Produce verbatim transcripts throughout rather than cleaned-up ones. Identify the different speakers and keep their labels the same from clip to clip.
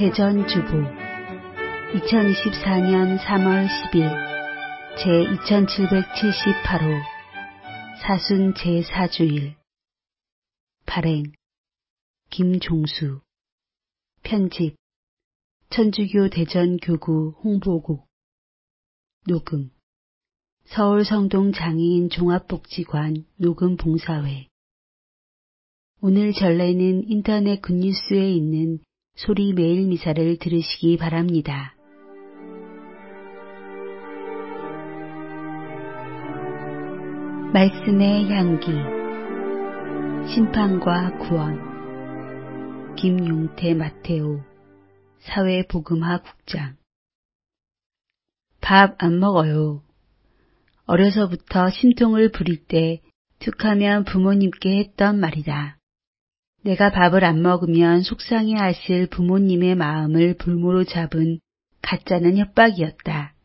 Speaker 1: 대전주보 이천이십사년 삼월 십일 제이천칠백칠십팔호 사순 제사주일 발행 김종수 편집 천주교 대전교구 홍보국 녹음 서울성동 장애인 종합복지관 녹음봉사회. 오늘 전래는 인터넷 굿뉴스에 있는 소리 메일 미사를 들으시기 바랍니다. 말씀의 향기 심판과 구원 김용태 마테오 사회복음화 국장. 밥 안 먹어요. 어려서부터 심통을 부릴 때 툭하면 부모님께 했던 말이다. 내가 밥을 안 먹으면 속상해 하실 부모님의 마음을 볼모로 잡은 가짜는 협박이었다.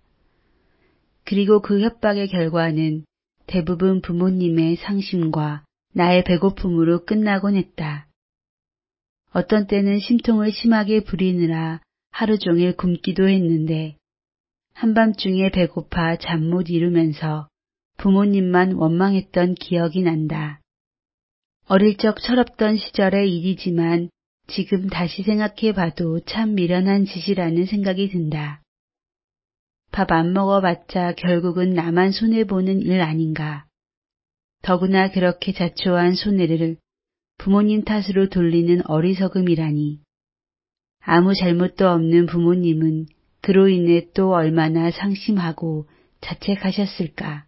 Speaker 1: 그리고 그 협박의 결과는 대부분 부모님의 상심과 나의 배고픔으로 끝나곤 했다. 어떤 때는 심통을 심하게 부리느라 하루 종일 굶기도 했는데 한밤중에 배고파 잠 못 이루면서 부모님만 원망했던 기억이 난다. 어릴 적 철없던 시절의 일이지만 지금 다시 생각해봐도 참 미련한 짓이라는 생각이 든다. 밥 안 먹어봤자 결국은 나만 손해보는 일 아닌가. 더구나 그렇게 자초한 손해를 부모님 탓으로 돌리는 어리석음이라니. 아무 잘못도 없는 부모님은 그로 인해 또 얼마나 상심하고 자책하셨을까.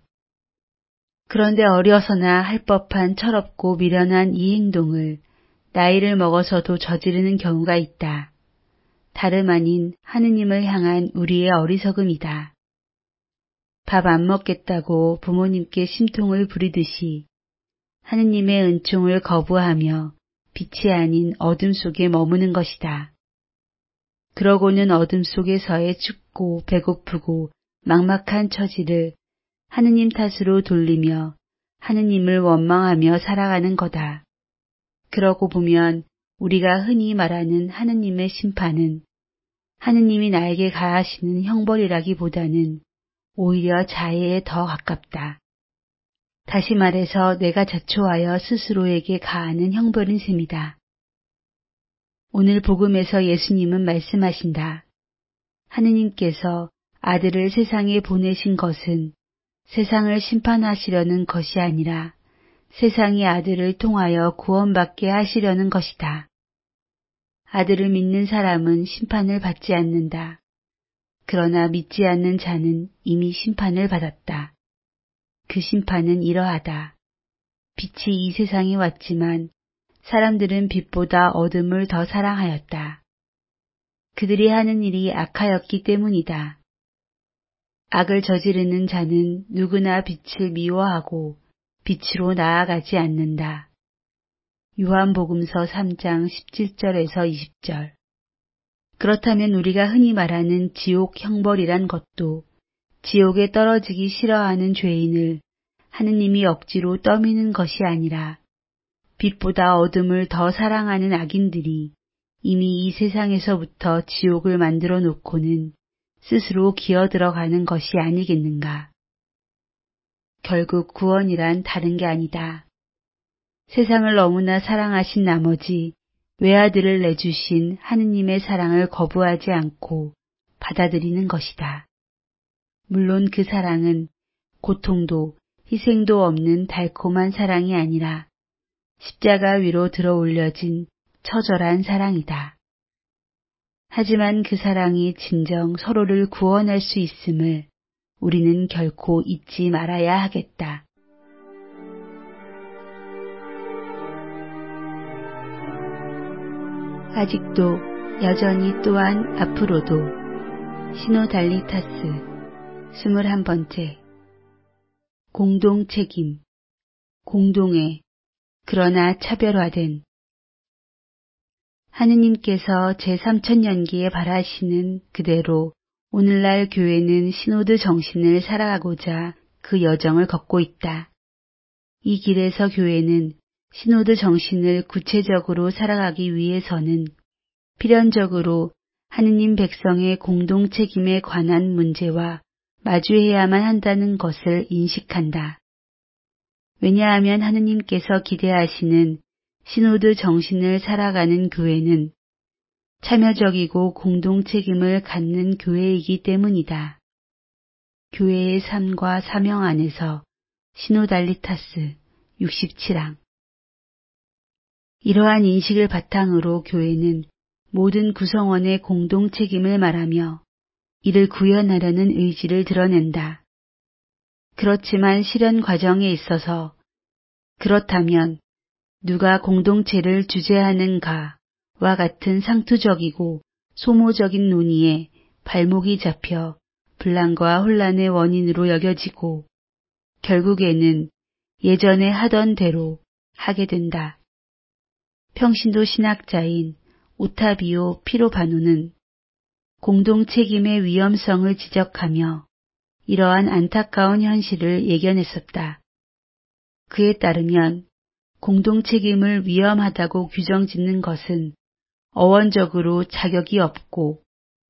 Speaker 1: 그런데 어려서나 할 법한 철없고 미련한 이 행동을 나이를 먹어서도 저지르는 경우가 있다. 다름 아닌 하느님을 향한 우리의 어리석음이다. 밥 안 먹겠다고 부모님께 심통을 부리듯이 하느님의 은총을 거부하며 빛이 아닌 어둠 속에 머무는 것이다. 그러고는 어둠 속에서의 춥고 배고프고 막막한 처지를 하느님 탓으로 돌리며 하느님을 원망하며 살아가는 거다. 그러고 보면 우리가 흔히 말하는 하느님의 심판은 하느님이 나에게 가하시는 형벌이라기보다는 오히려 자해에 더 가깝다. 다시 말해서 내가 자초하여 스스로에게 가하는 형벌인 셈이다. 오늘 복음에서 예수님은 말씀하신다. 하느님께서 아들을 세상에 보내신 것은 세상을 심판하시려는 것이 아니라 세상이 아들을 통하여 구원받게 하시려는 것이다. 아들을 믿는 사람은 심판을 받지 않는다. 그러나 믿지 않는 자는 이미 심판을 받았다. 그 심판은 이러하다. 빛이 이 세상에 왔지만 사람들은 빛보다 어둠을 더 사랑하였다. 그들이 하는 일이 악하였기 때문이다. 악을 저지르는 자는 누구나 빛을 미워하고 빛으로 나아가지 않는다. 요한복음서 삼장 십칠절에서 이십절. 그렇다면 우리가 흔히 말하는 지옥 형벌이란 것도 지옥에 떨어지기 싫어하는 죄인을 하느님이 억지로 떠미는 것이 아니라 빛보다 어둠을 더 사랑하는 악인들이 이미 이 세상에서부터 지옥을 만들어 놓고는 스스로 기어들어가는 것이 아니겠는가. 결국 구원이란 다른 게 아니다. 세상을 너무나 사랑하신 나머지 외아들을 내주신 하느님의 사랑을 거부하지 않고 받아들이는 것이다. 물론 그 사랑은 고통도 희생도 없는 달콤한 사랑이 아니라 십자가 위로 들어 올려진 처절한 사랑이다. 하지만 그 사랑이 진정 서로를 구원할 수 있음을 우리는 결코 잊지 말아야 하겠다. 아직도 여전히 또한 앞으로도 시노달리타스 스물한 번째. 공동 책임 공동의 그러나 차별화된. 하느님께서 제삼천년기에 바라시는 그대로 오늘날 교회는 시노드 정신을 살아가고자 그 여정을 걷고 있다. 이 길에서 교회는 시노드 정신을 구체적으로 살아가기 위해서는 필연적으로 하느님 백성의 공동 책임에 관한 문제와 마주해야만 한다는 것을 인식한다. 왜냐하면 하느님께서 기대하시는 시노드 정신을 살아가는 교회는 참여적이고 공동 책임을 갖는 교회이기 때문이다. 교회의 삶과 사명 안에서 시노달리타스 육십칠 항. 이러한 인식을 바탕으로 교회는 모든 구성원의 공동 책임을 말하며 이를 구현하려는 의지를 드러낸다. 그렇지만 실현 과정에 있어서 그렇다면 누가 공동체를 주재하는가와 같은 상투적이고 소모적인 논의에 발목이 잡혀 분란과 혼란의 원인으로 여겨지고 결국에는 예전에 하던 대로 하게 된다. 평신도 신학자인 오타비오 피로바노는 공동 책임의 위험성을 지적하며 이러한 안타까운 현실을 예견했었다. 그에 따르면 공동 책임을 위험하다고 규정짓는 것은 어원적으로 자격이 없고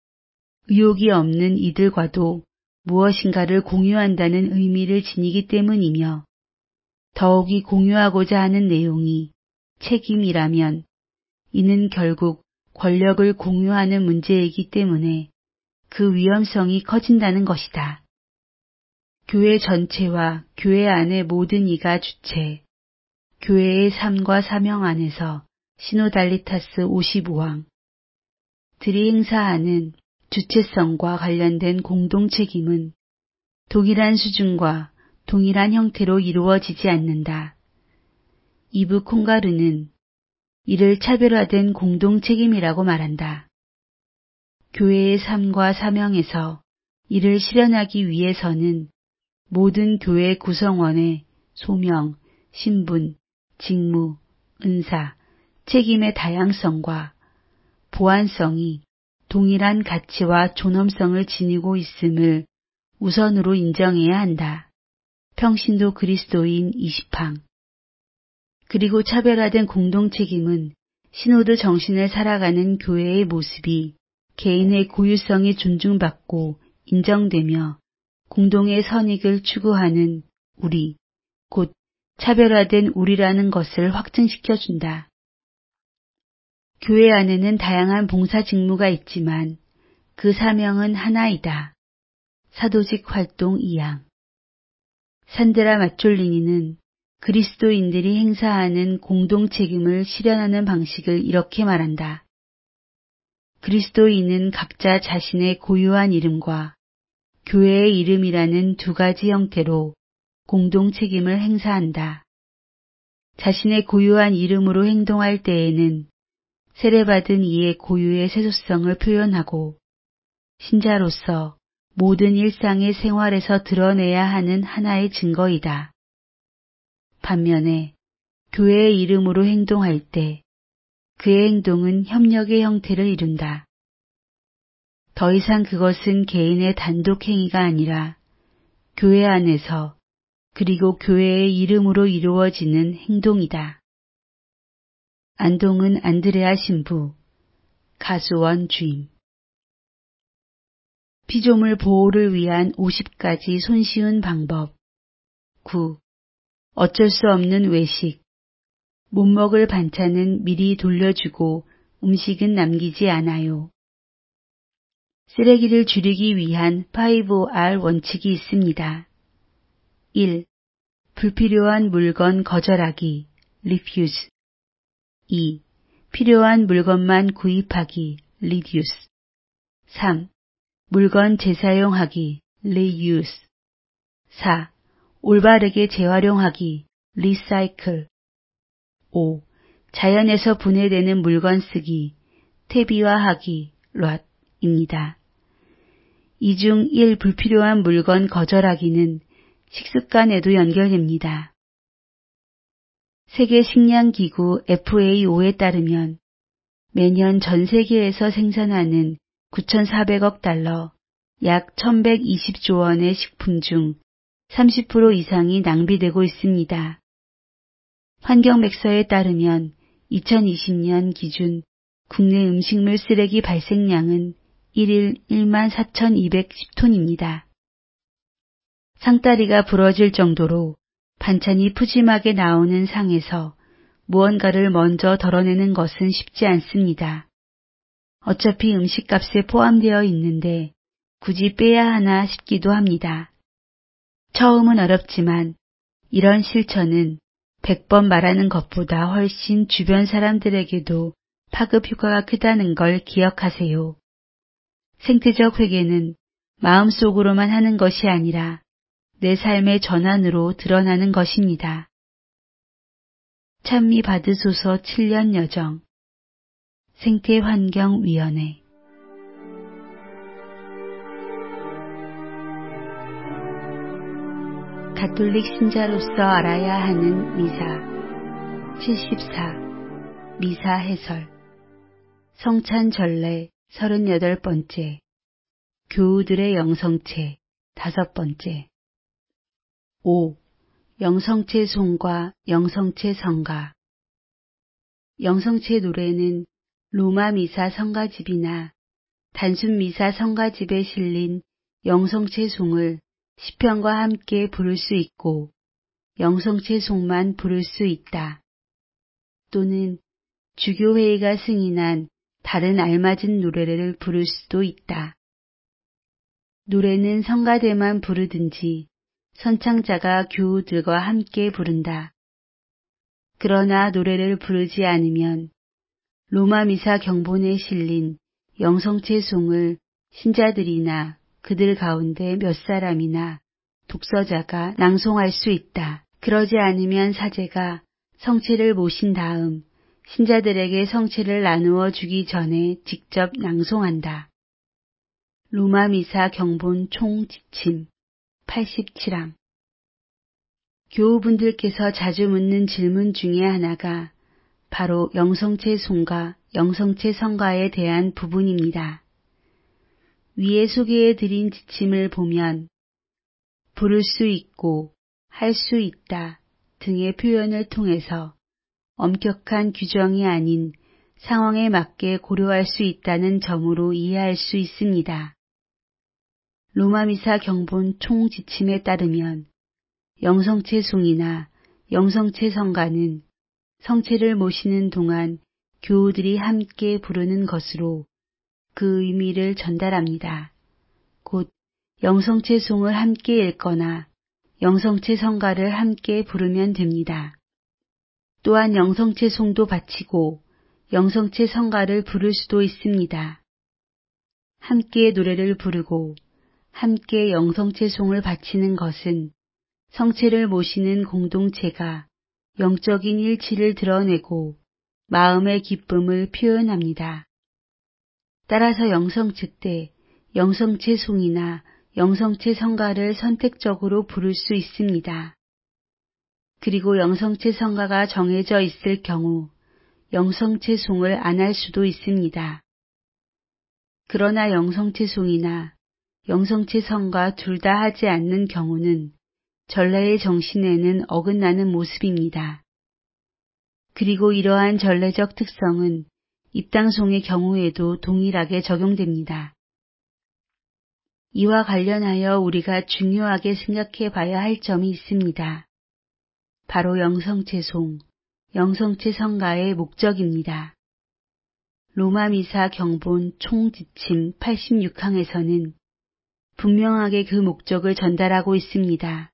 Speaker 1: 의욕이 없는 이들과도 무엇인가를 공유한다는 의미를 지니기 때문이며 더욱이 공유하고자 하는 내용이 책임이라면 이는 결국 권력을 공유하는 문제이기 때문에 그 위험성이 커진다는 것이다. 교회 전체와 교회 안의 모든 이가 주체, 교회의 삶과 사명 안에서 시노달리타스 오십오 항. 들이 행사하는 주체성과 관련된 공동 책임은 동일한 수준과 동일한 형태로 이루어지지 않는다. 이브 콩가르는 이를 차별화된 공동 책임이라고 말한다. 교회의 삶과 사명에서 이를 실현하기 위해서는 모든 교회 구성원의 소명, 신분, 직무, 은사, 책임의 다양성과 보완성이 동일한 가치와 존엄성을 지니고 있음을 우선으로 인정해야 한다. 평신도 그리스도인 이십 항. 그리고 차별화된 공동 책임은 시노드 정신을 살아가는 교회의 모습이 개인의 고유성이 존중받고 인정되며 공동의 선익을 추구하는 우리, 곧 차별화된 우리라는 것을 확증시켜준다. 교회 안에는 다양한 봉사 직무가 있지만 그 사명은 하나이다. 사도직 활동 이 항. 산드라 마촐리니는 그리스도인들이 행사하는 공동 책임을 실현하는 방식을 이렇게 말한다. 그리스도인은 각자 자신의 고유한 이름과 교회의 이름이라는 두 가지 형태로 공동 책임을 행사한다. 자신의 고유한 이름으로 행동할 때에는 세례받은 이의 고유의 세속성을 표현하고 신자로서 모든 일상의 생활에서 드러내야 하는 하나의 증거이다. 반면에 교회의 이름으로 행동할 때 그의 행동은 협력의 형태를 이룬다. 더 이상 그것은 개인의 단독 행위가 아니라 교회 안에서 그리고 교회의 이름으로 이루어지는 행동이다. 안동은 안드레아 신부, 가수원 주임. 피조물 보호를 위한 오십 가지 손쉬운 방법. 구. 어쩔 수 없는 외식. 못 먹을 반찬은 미리 돌려주고 음식은 남기지 않아요. 쓰레기를 줄이기 위한 파이브 알 원칙이 있습니다. 일. 불필요한 물건 거절하기, refuse. 이. 필요한 물건만 구입하기, reduce. 삼. 물건 재사용하기, reuse. 사. 올바르게 재활용하기, recycle. 오. 자연에서 분해되는 물건 쓰기, 퇴비화하기, rot입니다. 이 중 일. 불필요한 물건 거절하기는 식습관에도 연결됩니다. 세계식량기구 에프에이오에 따르면 매년 전 세계에서 생산하는 구천사백억 달러, 약 천백이십조 원의 식품 중 삼십 퍼센트 이상이 낭비되고 있습니다. 환경백서에 따르면 이천이십 년 기준 국내 음식물 쓰레기 발생량은 일일 일만 사천이백십 톤입니다. 상다리가 부러질 정도로 반찬이 푸짐하게 나오는 상에서 무언가를 먼저 덜어내는 것은 쉽지 않습니다. 어차피 음식값에 포함되어 있는데 굳이 빼야 하나 싶기도 합니다. 처음은 어렵지만 이런 실천은 백 번 말하는 것보다 훨씬 주변 사람들에게도 파급 효과가 크다는 걸 기억하세요. 생태적 회개는 마음속으로만 하는 것이 아니라 내 삶의 전환으로 드러나는 것입니다. 찬미 받으소서 칠 년 여정 생태환경위원회 가톨릭 신자로서 알아야 하는 미사 칠십사 미사 해설 성찬 전례 서른여덟 번째 교우들의 영성체 다섯 번째 오. 영성체 송과 영성체 성가 영성체 노래는 로마 미사 성가집이나 단순 미사 성가집에 실린 영성체 송을 시편과 함께 부를 수 있고 영성체 송만 부를 수 있다. 또는 주교회의가 승인한 다른 알맞은 노래를 부를 수도 있다. 노래는 성가대만 부르든지 선창자가 교우들과 함께 부른다. 그러나 노래를 부르지 않으면 로마 미사 경본에 실린 영성체 송을 신자들이나 그들 가운데 몇 사람이나 독서자가 낭송할 수 있다. 그러지 않으면 사제가 성체를 모신 다음 신자들에게 성체를 나누어 주기 전에 직접 낭송한다. 로마 미사 경본 총 지침 팔십칠 항 교우분들께서 자주 묻는 질문 중에 하나가 바로 영성체 송가, 영성체 성가에 대한 부분입니다. 위에 소개해드린 지침을 보면 부를 수 있고 할 수 있다 등의 표현을 통해서 엄격한 규정이 아닌 상황에 맞게 고려할 수 있다는 점으로 이해할 수 있습니다. 로마미사 경본 총 지침에 따르면 영성체 송이나 영성체 성가는 성체를 모시는 동안 교우들이 함께 부르는 것으로 그 의미를 전달합니다. 곧 영성체 송을 함께 읽거나 영성체 성가를 함께 부르면 됩니다. 또한 영성체 송도 바치고 영성체 성가를 부를 수도 있습니다. 함께 노래를 부르고 함께 영성체 송을 바치는 것은 성체를 모시는 공동체가 영적인 일치를 드러내고 마음의 기쁨을 표현합니다. 따라서 영성체 때 영성체 송이나 영성체 성가를 선택적으로 부를 수 있습니다. 그리고 영성체 성가가 정해져 있을 경우 영성체 송을 안 할 수도 있습니다. 그러나 영성체 송이나 영성체 성가 둘 다 하지 않는 경우는 전례의 정신에는 어긋나는 모습입니다. 그리고 이러한 전례적 특성은 입당송의 경우에도 동일하게 적용됩니다. 이와 관련하여 우리가 중요하게 생각해 봐야 할 점이 있습니다. 바로 영성체 송, 영성체 성가의 목적입니다. 로마미사 경본 총지침 팔십육 항에서는 분명하게 그 목적을 전달하고 있습니다.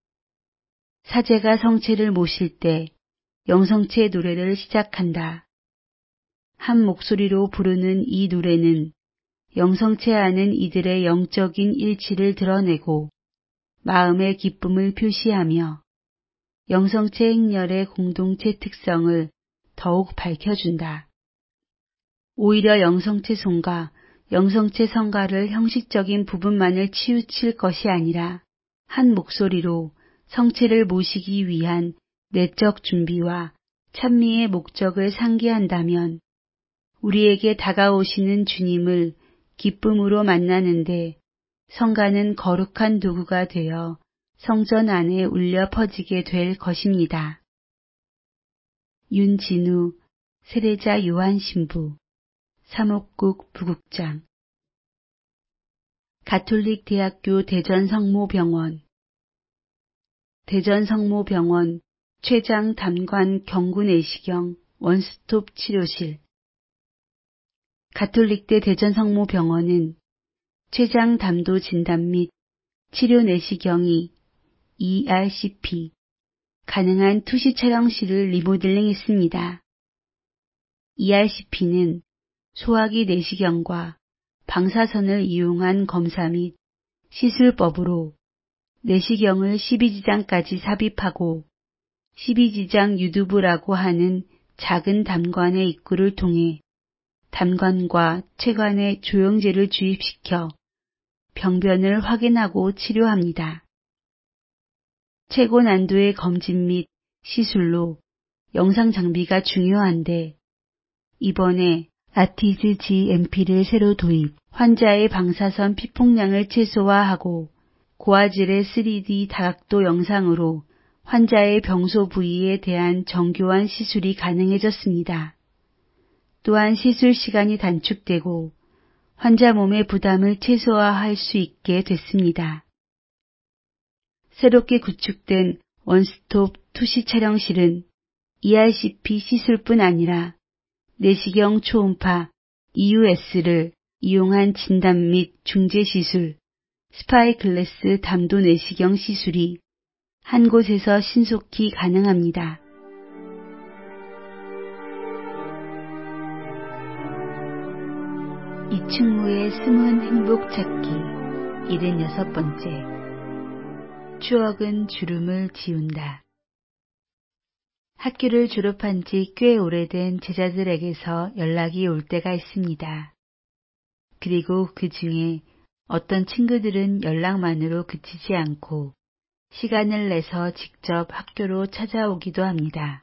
Speaker 1: 사제가 성체를 모실 때 영성체 노래를 시작한다. 한 목소리로 부르는 이 노래는 영성체 안은 이들의 영적인 일치를 드러내고 마음의 기쁨을 표시하며 영성체 행렬의 공동체 특성을 더욱 밝혀준다. 오히려 영성체 송가, 영성체 성가를 형식적인 부분만을 치우칠 것이 아니라 한 목소리로 성체를 모시기 위한 내적 준비와 찬미의 목적을 상기한다면 우리에게 다가오시는 주님을 기쁨으로 만나는데 성가는 거룩한 도구가 되어 성전 안에 울려 퍼지게 될 것입니다. 윤진우, 세례자 요한 신부 사목국 부국장, 가톨릭대학교 대전성모병원, 대전성모병원 최장 담관 경구내시경 원스톱 치료실. 가톨릭대 대전성모병원은 췌장 담도 진단 및 치료 내시경이 이알씨피 가능한 투시 촬영실을 리모델링했습니다. 이알씨피는 소화기 내시경과 방사선을 이용한 검사 및 시술법으로 내시경을 십이지장까지 삽입하고 십이지장 유두부라고 하는 작은 담관의 입구를 통해 담관과 체관에 조영제를 주입시켜 병변을 확인하고 치료합니다. 최고 난도의 검진 및 시술로 영상 장비가 중요한데 이번에 아티즈 지엠피를 새로 도입, 환자의 방사선 피폭량을 최소화하고 고화질의 쓰리디 다각도 영상으로 환자의 병소 부위에 대한 정교한 시술이 가능해졌습니다. 또한 시술 시간이 단축되고 환자 몸의 부담을 최소화할 수 있게 됐습니다. 새롭게 구축된 원스톱 투시 촬영실은 이알씨피 시술뿐 아니라 내시경 초음파 이유에스를 이용한 진단 및 중재 시술, 스파이클래스 담도 내시경 시술이 한 곳에서 신속히 가능합니다. 이충무의 숨은 행복 찾기 일흔여섯 번째. 추억은 주름을 지운다. 학교를 졸업한 지 꽤 오래된 제자들에게서 연락이 올 때가 있습니다. 그리고 그 중에 어떤 친구들은 연락만으로 그치지 않고 시간을 내서 직접 학교로 찾아오기도 합니다.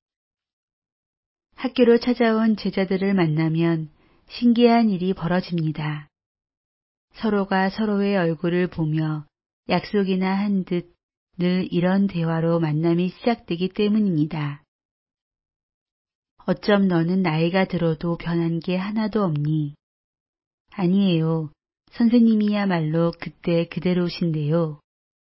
Speaker 1: 학교로 찾아온 제자들을 만나면 신기한 일이 벌어집니다. 서로가 서로의 얼굴을 보며 약속이나 한 듯 늘 이런 대화로 만남이 시작되기 때문입니다. 어쩜 너는 나이가 들어도 변한 게 하나도 없니? 아니에요. 선생님이야말로 그때 그대로신데요.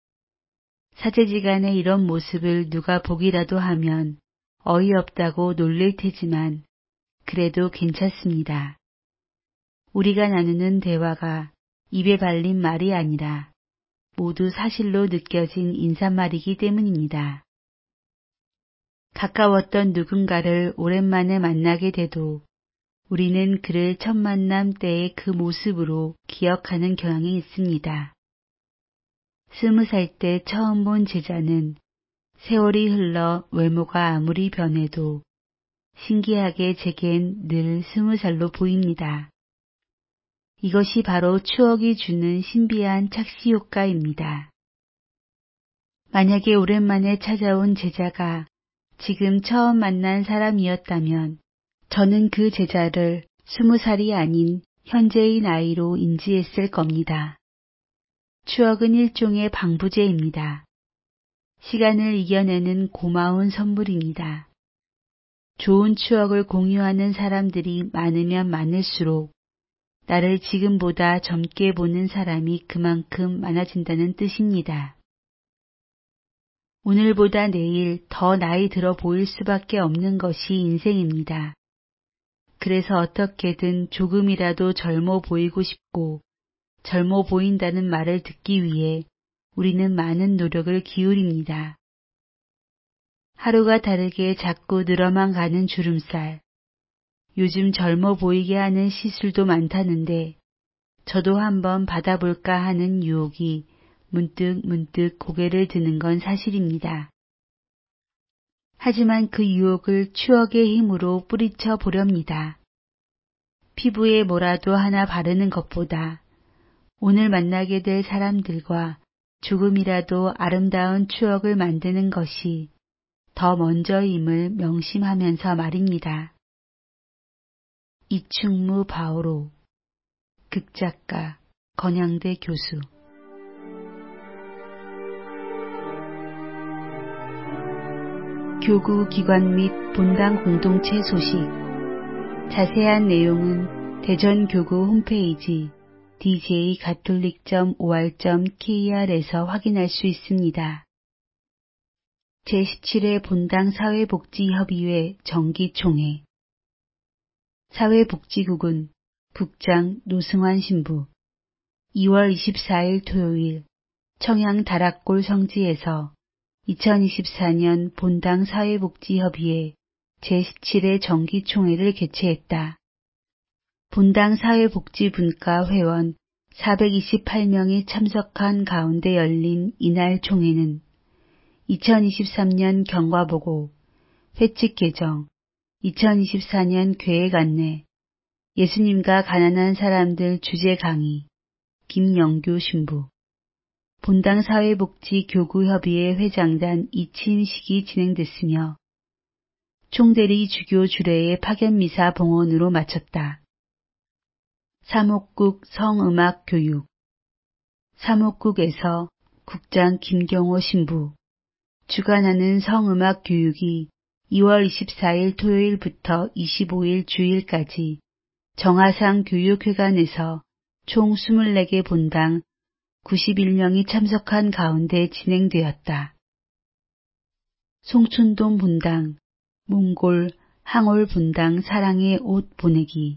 Speaker 1: 사제지간의 이런 모습을 누가 보기라도 하면 어이없다고 놀릴 테지만 그래도 괜찮습니다. 우리가 나누는 대화가 입에 발린 말이 아니라 모두 사실로 느껴진 인사말이기 때문입니다. 가까웠던 누군가를 오랜만에 만나게 돼도 우리는 그를 첫 만남 때의 그 모습으로 기억하는 경향이 있습니다. 스무 살 때 처음 본 제자는 세월이 흘러 외모가 아무리 변해도 신기하게 제겐 늘 스무 살로 보입니다. 이것이 바로 추억이 주는 신비한 착시 효과입니다. 만약에 오랜만에 찾아온 제자가 지금 처음 만난 사람이었다면 저는 그 제자를 스무 살이 아닌 현재의 나이로 인지했을 겁니다. 추억은 일종의 방부제입니다. 시간을 이겨내는 고마운 선물입니다. 좋은 추억을 공유하는 사람들이 많으면 많을수록 나를 지금보다 젊게 보는 사람이 그만큼 많아진다는 뜻입니다. 오늘보다 내일 더 나이 들어 보일 수밖에 없는 것이 인생입니다. 그래서 어떻게든 조금이라도 젊어 보이고 싶고 젊어 보인다는 말을 듣기 위해 우리는 많은 노력을 기울입니다. 하루가 다르게 자꾸 늘어만 가는 주름살. 요즘 젊어 보이게 하는 시술도 많다는데 저도 한번 받아볼까 하는 유혹이 문득 문득 고개를 드는 건 사실입니다. 하지만 그 유혹을 추억의 힘으로 뿌리쳐 보렵니다. 피부에 뭐라도 하나 바르는 것보다 오늘 만나게 될 사람들과 조금이라도 아름다운 추억을 만드는 것이 더 먼저임을 명심하면서 말입니다. 이충무 바오로, 극작가, 건양대 교수. 교구 기관 및 본당 공동체 소식. 자세한 내용은 대전교구 홈페이지 디제이 가톨릭 닷 오알 닷 케이알에서 확인할 수 있습니다. 제십칠 회 본당 사회복지협의회 정기총회 사회복지국은 국장 노승환 신부 이월 이십사일 토요일 청양 다락골 성지에서 이천이십사년 본당 사회복지협의회 제십칠 회 정기총회를 개최했다. 본당 사회복지분과 회원 사백이십팔 명이 참석한 가운데 열린 이날 총회는 이천이십삼년 경과보고, 회칙 개정, 이천이십사년 계획 안내, 예수님과 가난한 사람들 주제 강의, 김영규 신부, 본당 사회복지교구협의회 회장단 이취임식이 진행됐으며 총대리 주교 주례의 파견미사 봉헌으로 마쳤다. 사목국 성음악교육 사목국에서 국장 김경호 신부 주관하는 성음악교육이 이월 이십사일 토요일부터 이십오일 주일까지 정하상 교육회관에서 총 이십사 개 본당 구십일 명이 참석한 가운데 진행되었다. 송춘동 본당, 몽골, 항올 본당 사랑의 옷 보내기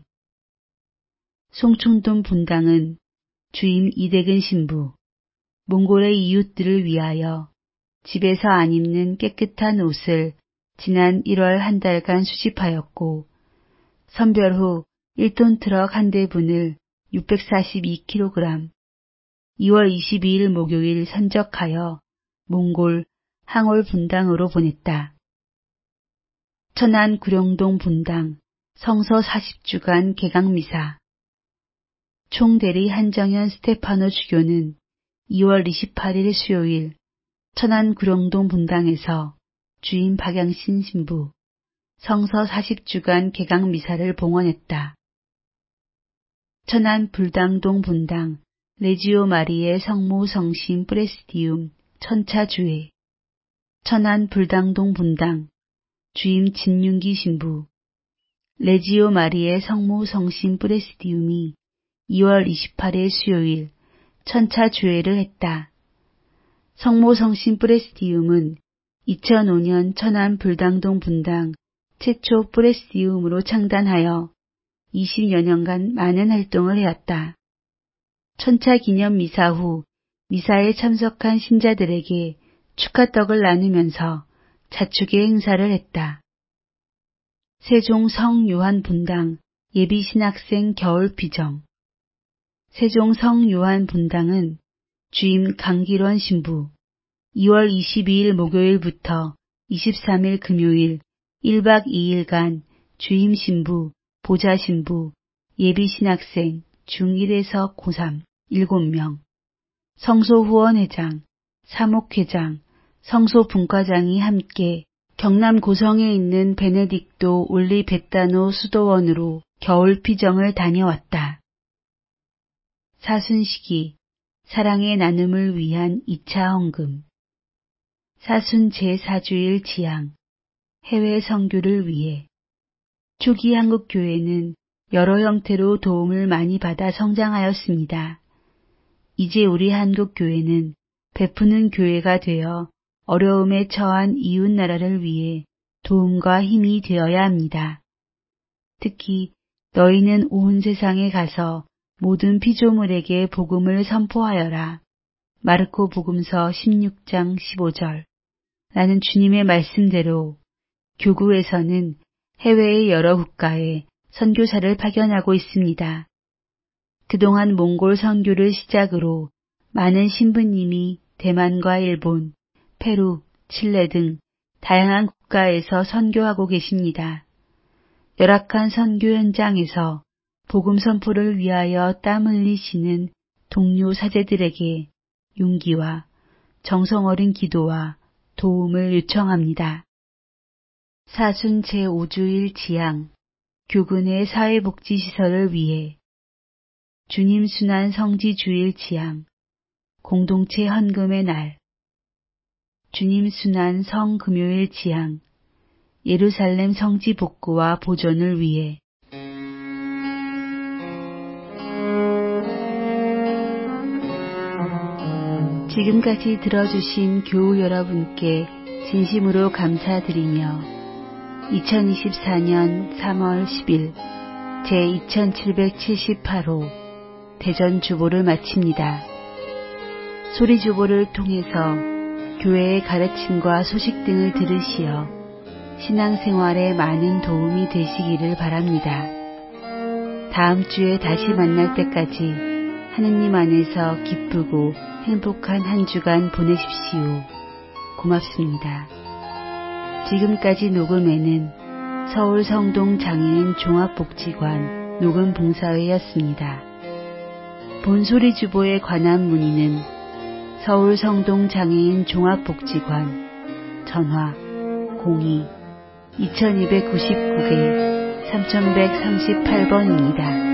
Speaker 1: 송춘동 본당은 주임 이대근 신부, 몽골의 이웃들을 위하여 집에서 안 입는 깨끗한 옷을 지난 일월 한 달간 수집하였고 선별 후 일 톤 트럭 한 대분을 육백사십이 킬로그램, 이월 이십이일 목요일 선적하여 몽골 항올 본당으로 보냈다. 천안 구룡동 본당 성서 사십 주간 개강미사 총대리 한정현 스테파노 주교는 이월 이십팔일 수요일 천안 구룡동 본당에서 주임 박양신 신부 성서 사십 주간 개강미사를 봉헌했다. 천안 불당동 본당 레지오 마리의 성모 성심 프레시디움 천차주회 천안 불당동 본당 주임 진윤기 신부 레지오 마리의 성모 성심 프레시디움이 이월 이십팔일 수요일 천차주회를 했다. 성모 성심 프레시디움은 이천오년 천안 불당동 본당 최초 프레시디움으로 창단하여 이십여 년간 많은 활동을 해왔다. 천차 기념 미사 후 미사에 참석한 신자들에게 축하떡을 나누면서 자축의 행사를 했다. 세종 성요한 본당 예비 신학생 겨울 피정 세종 성요한 본당은 주임 강길원 신부 이월 이십이일 목요일부터 이십삼일 금요일 일박 이일간 주임 신부, 보좌 신부, 예비 신학생 중일에서 고삼 일곱 명, 성소후원회장, 사목회장, 성소분과장이 함께 경남 고성에 있는 베네딕토 올리베타노 수도원으로 겨울피정을 다녀왔다. 사순시기, 사랑의 나눔을 위한 이차 헌금 사순 제사주일 지향, 해외 선교를 위해 초기 한국교회는 여러 형태로 도움을 많이 받아 성장하였습니다. 이제 우리 한국교회는 베푸는 교회가 되어 어려움에 처한 이웃나라를 위해 도움과 힘이 되어야 합니다. 특히 너희는 온 세상에 가서 모든 피조물에게 복음을 선포하여라. 마르코 복음서 십육장 십오절 라는 주님의 말씀대로 교구에서는 해외의 여러 국가에 선교사를 파견하고 있습니다. 그동안 몽골 선교를 시작으로 많은 신부님이 대만과 일본, 페루, 칠레 등 다양한 국가에서 선교하고 계십니다. 열악한 선교 현장에서 복음 선포를 위하여 땀 흘리시는 동료 사제들에게 용기와 정성 어린 기도와 도움을 요청합니다. 사순 제오주일 지향, 교군의 사회복지시설을 위해 주님 순환 성지주일 지향, 공동체 헌금의 날, 주님 순환 성금요일 지향, 예루살렘 성지 복구와 보존을 위해 지금까지 들어주신 교우 여러분께 진심으로 감사드리며 이천이십사 년 삼월 십일 제이천칠백칠십팔 호 대전 주보를 마칩니다. 소리 주보를 통해서 교회의 가르침과 소식 등을 들으시어 신앙생활에 많은 도움이 되시기를 바랍니다. 다음 주에 다시 만날 때까지 하느님 안에서 기쁘고 행복한 한 주간 보내십시오. 고맙습니다. 지금까지 녹음에는 서울 성동 장애인 종합복지관 녹음봉사회였습니다. 본소리 주보에 관한 문의는 서울 성동 장애인 종합복지관 전화 공이 이천이백구십구 개 삼천백삼십팔 번입니다.